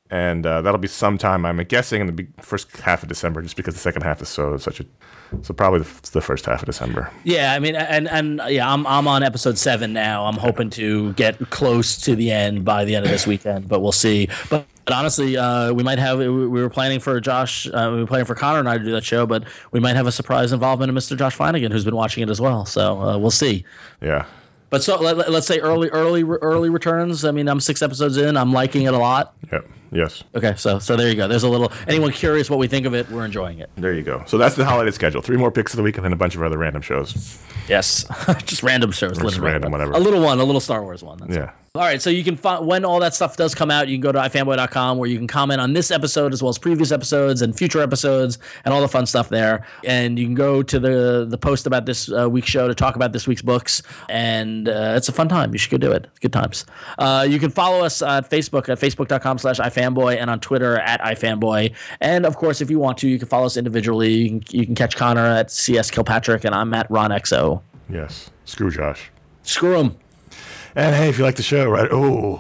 And that'll be sometime, I'm guessing, in the first half of December, just because the second half is so probably the first half of December. Yeah, I mean, and yeah, I'm on episode 7 now. I'm hoping to get close to the end by the end of this weekend, but we'll see. But honestly, we might have. We were planning for Josh. We were planning for Connor and I to do that show, but we might have a surprise involvement of Mr. Josh Flanagan, who's been watching it as well. So we'll see. Yeah. But so let's say early returns. I mean, I'm 6 episodes in. I'm liking it a lot. Yep. Yes. Okay. So there you go. There's a little. Anyone curious what we think of it? We're enjoying it. There you go. So that's the holiday schedule. 3 more picks of the week, and then a bunch of other random shows. Yes. Just random shows. Just random, whatever. A little Star Wars one. That's yeah. All right, so you can find when all that stuff does come out, you can go to ifanboy.com where you can comment on this episode as well as previous episodes and future episodes and all the fun stuff there. And you can go to the post about this week's show to talk about this week's books. And it's a fun time. You should go do it. Good times. You can follow us on Facebook at facebook.com/ifanboy and on Twitter at ifanboy. And, of course, if you want to, you can follow us individually. You can catch Connor at CS Kilpatrick, and I'm at RonXO. Yes. Screw Josh. Screw him. And hey, if you like the show, write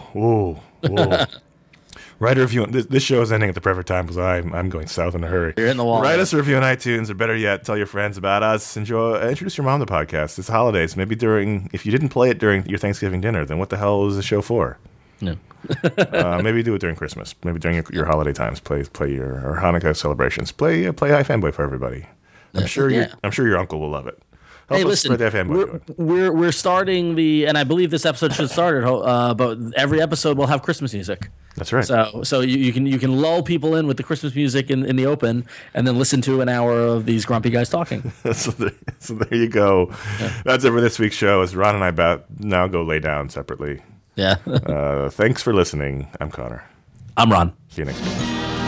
a review. This show is ending at the perfect time because I'm going south in a hurry. You're in the wall. Write us a review on iTunes, or better yet, tell your friends about us. Introduce your mom to the podcast. It's holidays. Maybe if you didn't play it during your Thanksgiving dinner, then what the hell is the show for? No. Maybe do it during Christmas. Maybe during your holiday times. Play your Hanukkah celebrations. Play iFanboy for everybody. I'm sure your uncle will love it. Hey, listen, we're starting and I believe this episode should start but every episode will have Christmas music. That's right. So you can lull people in with the Christmas music in the open, and then listen to an hour of these grumpy guys talking. so there you go. Yeah. That's it for this week's show. As Ron and I now go lay down separately. Yeah. Thanks for listening. I'm Connor. I'm Ron. See you next week.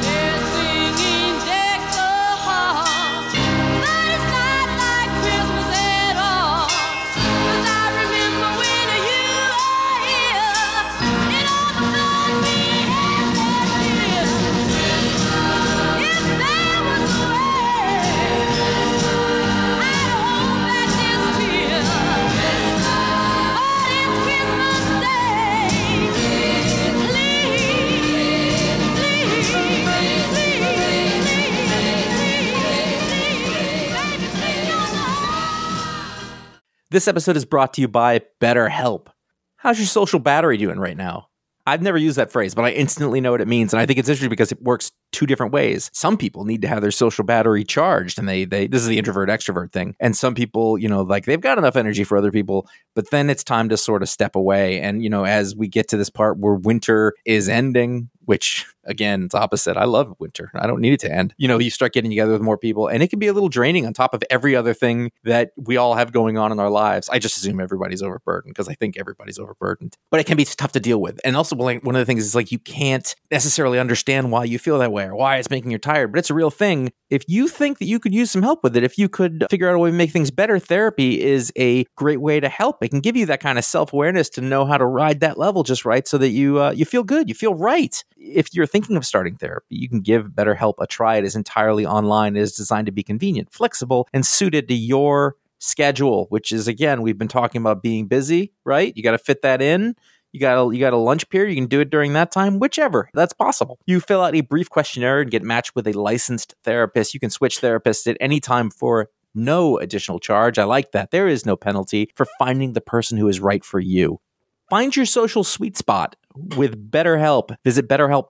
This episode is brought to you by BetterHelp. How's your social battery doing right now? I've never used that phrase, but I instantly know what it means. And I think it's interesting because it works 2 different ways. Some people need to have their social battery charged, and this is the introvert extrovert thing. And some people, they've got enough energy for other people, but then it's time to sort of step away. And, as we get to this part where winter is ending, which again, it's opposite. I love winter. I don't need it to end. You start getting together with more people, and it can be a little draining on top of every other thing that we all have going on in our lives. I just assume everybody's overburdened because I think everybody's overburdened, but it can be tough to deal with. And also, one of the things is you can't necessarily understand why you feel that way or why it's making you tired, but it's a real thing. If you think that you could use some help with it, if you could figure out a way to make things better, therapy is a great way to help. It can give you that kind of self-awareness to know how to ride that level just right so that you feel good, you feel right. If you're thinking of starting therapy, you can give BetterHelp a try. It is entirely online. It is designed to be convenient, flexible, and suited to your schedule, which is, again, we've been talking about being busy, right? You got to fit that in. You got a lunch period. You can do it during that time, whichever. That's possible. You fill out a brief questionnaire and get matched with a licensed therapist. You can switch therapists at any time for no additional charge. I like that. There is no penalty for finding the person who is right for you. Find your social sweet spot with BetterHelp. Visit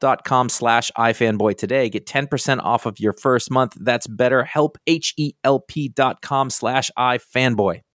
BetterHelp.com/iFanboy today. Get 10% off of your first month. That's BetterHelp, HELP.com/iFanboy.